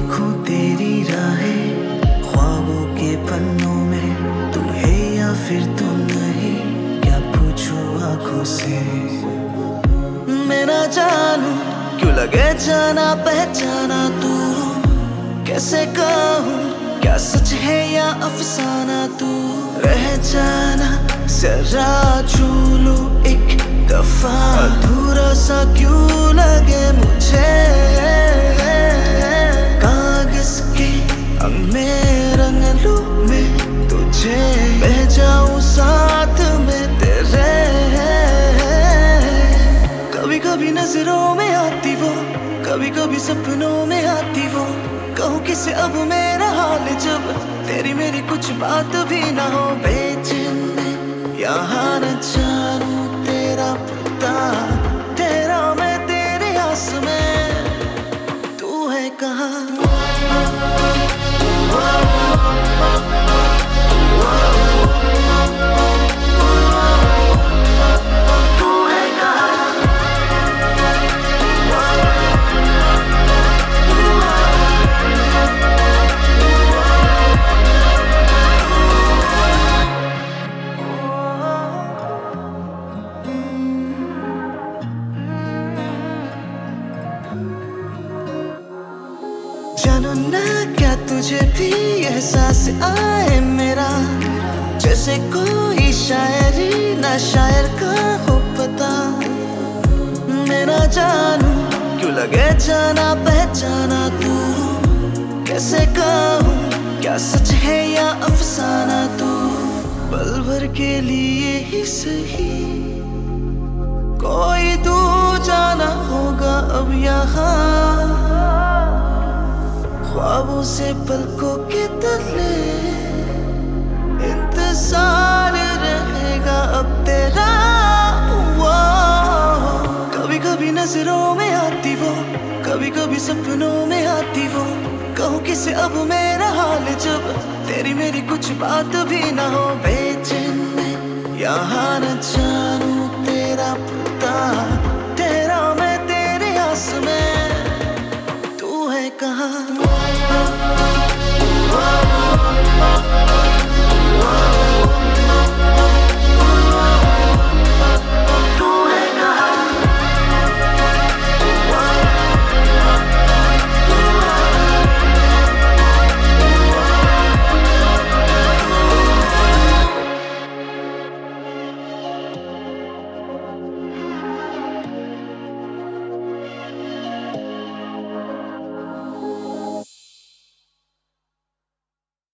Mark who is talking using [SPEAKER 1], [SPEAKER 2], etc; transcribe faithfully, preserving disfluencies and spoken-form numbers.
[SPEAKER 1] देखूं तेरी राहें ख्वाबों के पन्नों में, तू है या फिर तू नहीं, क्या पूछूं आंखों से। मैं ना जानूं क्यों लगे जाना पहचाना तू, कैसे कहूँ क्या सच है या अफसाना तू। रह जाना जरा छू लूं एक दफा, अधूरा सा क्यों लगे मुझे। कागज के अब मैं रंग लूं मैं तुझे, बह जाऊं साथ में तेरे। कभी कभी नजरों में आती वो, कभी कभी सपनों में आती वो, कहूँ किसे अब मेरा हाल जब तेरी मेरी कुछ बात भी ना हो। बेचैन मैं यहाँ न जानूं तेरा पता, तेरा मैं तेरे आस में, तू है कहाँ। जानो ना क्या तुझे भी एहसास आए मेरा, जैसे कोई शायरी ना शायर का हो पता। मैं ना जानूं क्यों लगे जाना पहचाना तू, कैसे कहूँ क्या सच है या अफसाना तू। पल भर के लिए ही सही कोई दूर जाना होगा अब यहाँ, ख्वाबों से पलकों के तले इंतजार रहेगा अब तेरा। कभी कभी नजरों में आती वो, कभी कभी सपनों में आती वो, कहूँ किसे अब मेरा हाल जब तेरी मेरी कुछ बात भी ना हो। बेचैन मैं यहाँ